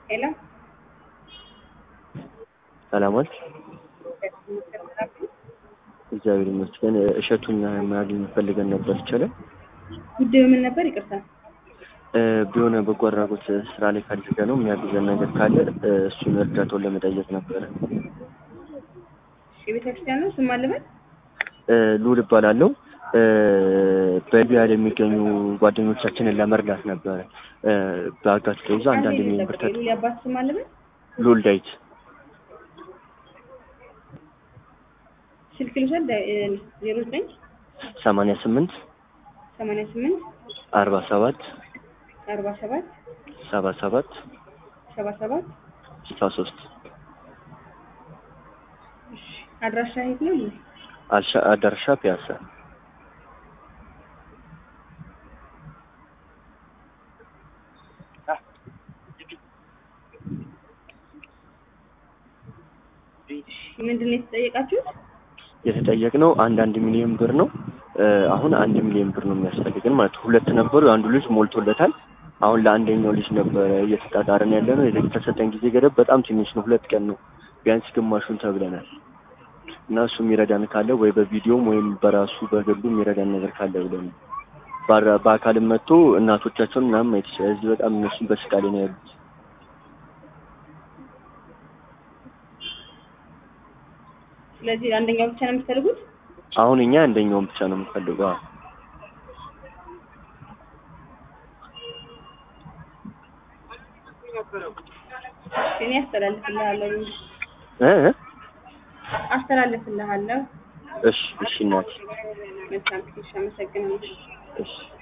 ሄሎ ሰላማት እግዚአብሔር ይመስገን። እሸቱን ማግኘት ፈልገን ነበር። ይቻላል? ጉዳዩ ምን ነበር? ይቅርታ። ቢሆነ በጎ አድራጎት ስራ ላይ ፈልገ ነው የሚያግዘን ነገር ካለ እሱን እርዳታውን ለመጠየቅ ነበረ። የቤተክርስቲያን ነው ስም አለበት? ሉል እባላለሁ። በሊቢያ የሚገኙ ጓደኞቻችንን ለመርዳት ነበረ። በአጋች ተይዞ አንዳንድ ሚሊዮን ብር ሉል ያባት ስም አለበት? ሉል ዳዊት። ስልክ ልውሰድ። 09 88 88 47 47 77 77 63 አድራሻ የት ነው? አዳርሻ ፒያሳ። ምንድን ነው የተጠየቃችሁት? የተጠየቅነው አንድ ሚሊዮን ብር ነው። አሁን 1 ሚሊዮን ብር ነው የሚያስፈልገን ማለት ነው። ሁለት ነበሩ፣ አንዱ ልጅ ሞልቶለታል። አሁን ለአንደኛው ልጅ ነበር እየተጣጣረን ያለ ነው። የተሰጠን ጊዜ ገደብ በጣም ትንሽ ነው፣ 2 ቀን ነው። ቢያንስ ግማሹን ተብለናል እና እሱ የሚረዳን ካለ ወይ በቪዲዮም ወይም በራሱ በግሉ የሚረዳን ነገር ካለ ብለን በአካልም መጥቶ እናቶቻቸውን ምናምን ማየት ይችላል። እዚህ በጣም እነሱን በስቃሌ ነው ያሉት። ስለዚህ አንደኛው ብቻ ነው የምትፈልጉት? አሁን እኛ አንደኛውን ብቻ ነው የምንፈልገው። እኔ አስተላልፍልሃለሁ። እሺ እናቴ። መልካም። እሺ፣ አመሰግናለሁ። እሺ